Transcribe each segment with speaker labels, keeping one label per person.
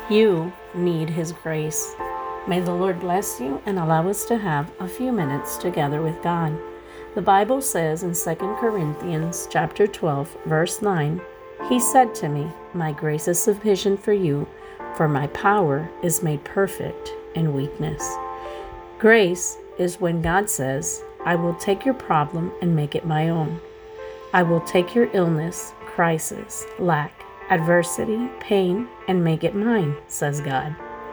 Speaker 1: You need His grace. May the Lord bless you and allow us to have a few minutes together with God. The Bible says in 2 Corinthians chapter 12, verse 9, He said to me, "My grace is sufficient for you, for my power is made perfect in weakness." Grace is when God says, "I will take your problem and make it my own. I will take your illness, crisis, lack, adversity, pain, and make it mine," says God.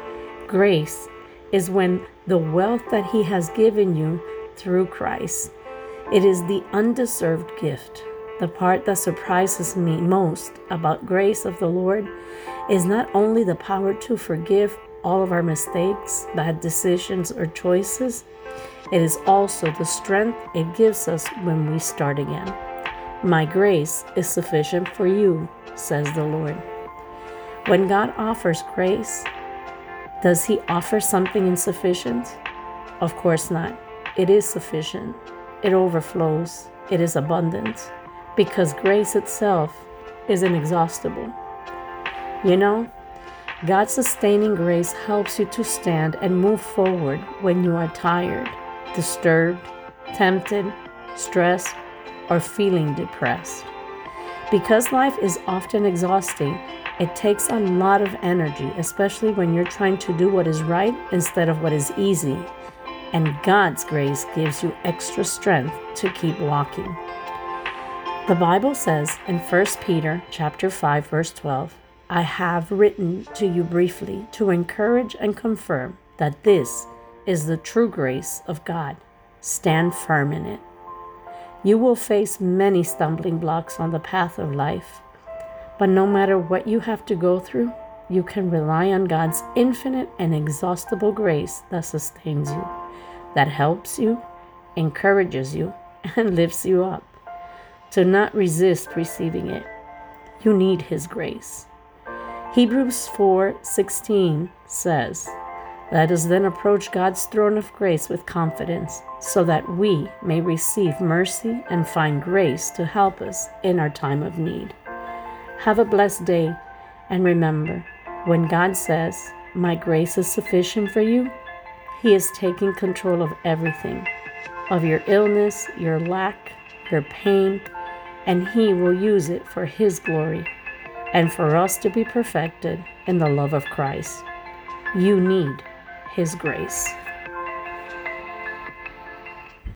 Speaker 1: Grace is when the wealth that He has given you through Christ, it is the undeserved gift. The part that surprises me most about grace of the Lord is not only the power to forgive all of our mistakes, bad decisions, or choices, it is also the strength it gives us when we start again. "My grace is sufficient for you," says the Lord. When God offers grace, does He offer something insufficient? Of course not. It is sufficient. It overflows. It is abundant, because grace itself is inexhaustible. You know, God's sustaining grace helps you to stand and move forward when you are tired, disturbed, tempted, stressed, or feeling depressed. Because life is often exhausting, it takes a lot of energy, especially when you're trying to do what is right instead of what is easy. And God's grace gives you extra strength to keep walking. The Bible says in 1 Peter chapter 5, verse 12, "I have written to you briefly to encourage and confirm that this is the true grace of God. Stand firm in it." You will face many stumbling blocks on the path of life, but no matter what you have to go through, you can rely on God's infinite and inexhaustible grace that sustains you, that helps you, encourages you, and lifts you up. Do not resist receiving it. You need His grace. Hebrews 4:16 says, "Let us then approach God's throne of grace with confidence, so that we may receive mercy and find grace to help us in our time of need." Have a blessed day, and remember, when God says, "My grace is sufficient for you," He is taking control of everything, of your illness, your lack, your pain, and He will use it for His glory and for us to be perfected in the love of Christ. You need His grace.